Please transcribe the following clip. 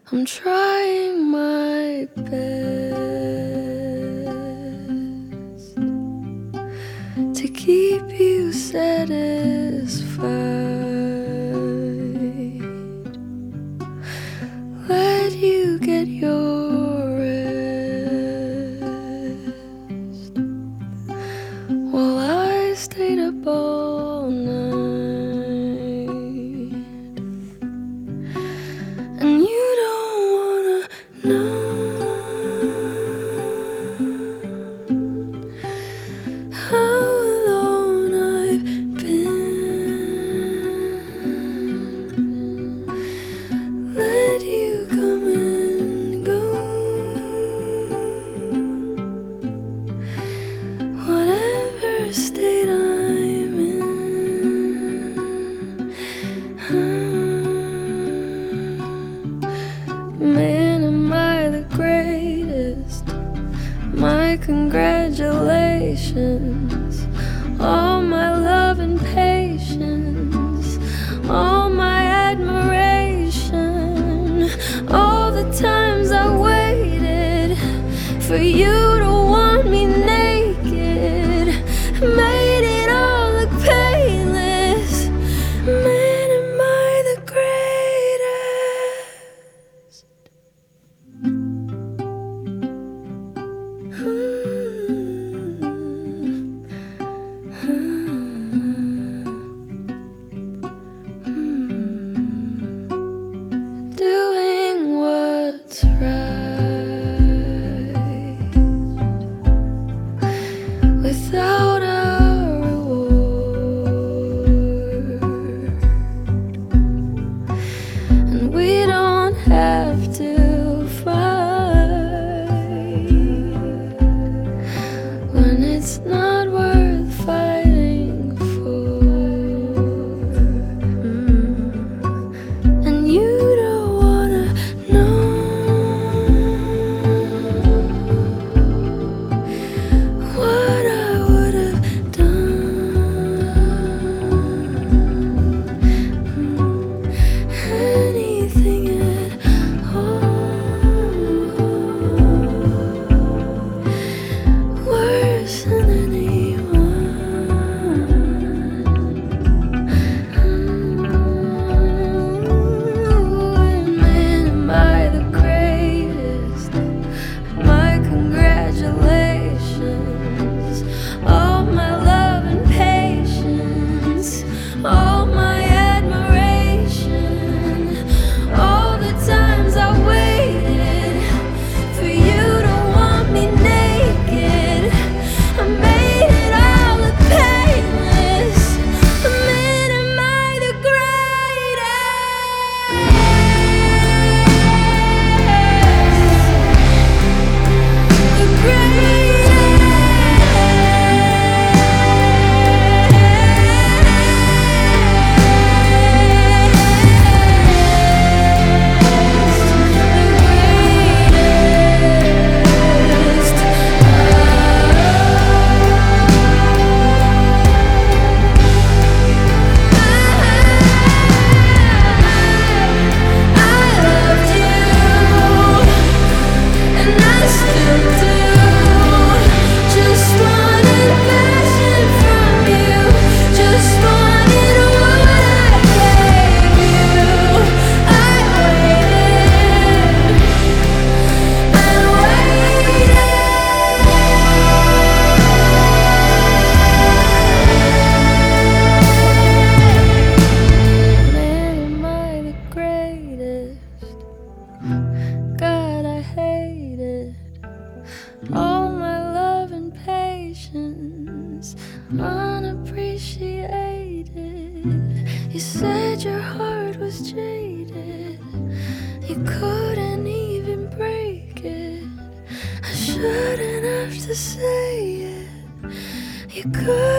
I'm trying my best to keep you satisfied. Let you get your rest while I stayed up all night. And you don't wanna know how alone I've been. Let you come and go, whatever state I'm in. Man, am I the greatest? My congratulations. All my love and patience, all my admiration, all the times I waited for you to want me naked, made it all look painless. Man, am I the greatest? Doing what's right without a reward, and we don't have to fight when it's not worth fighting for. And you don't wanna know what I would have done, anything at all, worse than Man, am I the greatest? My congratulations. All my love and patience, all my admiration, all the times I waited for you to want me naked, I made it all look painless. Man, am I the God, I hate it. All my love and patience unappreciated. You said your heart was jaded, you couldn't even break it. I shouldn't have to say it, you could